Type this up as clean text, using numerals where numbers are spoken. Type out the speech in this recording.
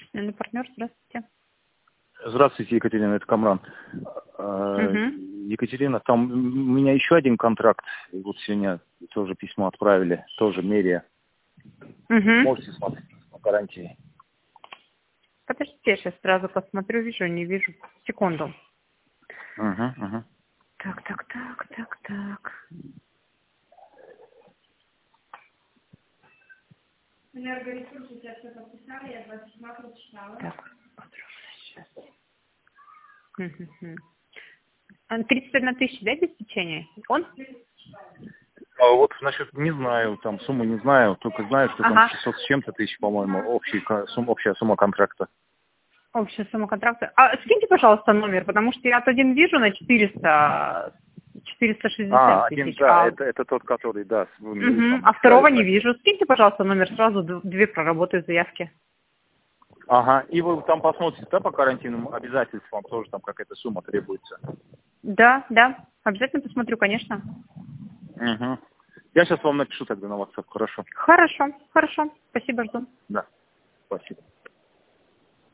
государственный партнер, здравствуйте. Здравствуйте, Екатерина, это Камран. Екатерина, там у меня еще один контракт. Вот сегодня тоже письмо отправили, тоже мерия. Можете смотреть на гарантии. Подождите, я сейчас сразу посмотрю, вижу, не вижу. Секунду. Так. Так, сейчас. 31 тысяча, да, без течения? Он? А вот насчет, не знаю, там сумму не знаю, только знаю, что там 600 с чем-то тысяч, по-моему, общая сумма контракта. Общая сумма контракта. А скиньте, пожалуйста, номер, потому что я один вижу на 460 тысяч. Да, это тот, который, да. А второго не вижу. Скиньте, пожалуйста, номер, сразу две проработаю заявки. Ага, и вы там посмотрите, да, по карантинным обязательствам тоже там какая-то сумма требуется. Да, обязательно посмотрю, конечно. Я сейчас вам напишу тогда на WhatsApp, хорошо? Хорошо. Спасибо, жду. Да, спасибо.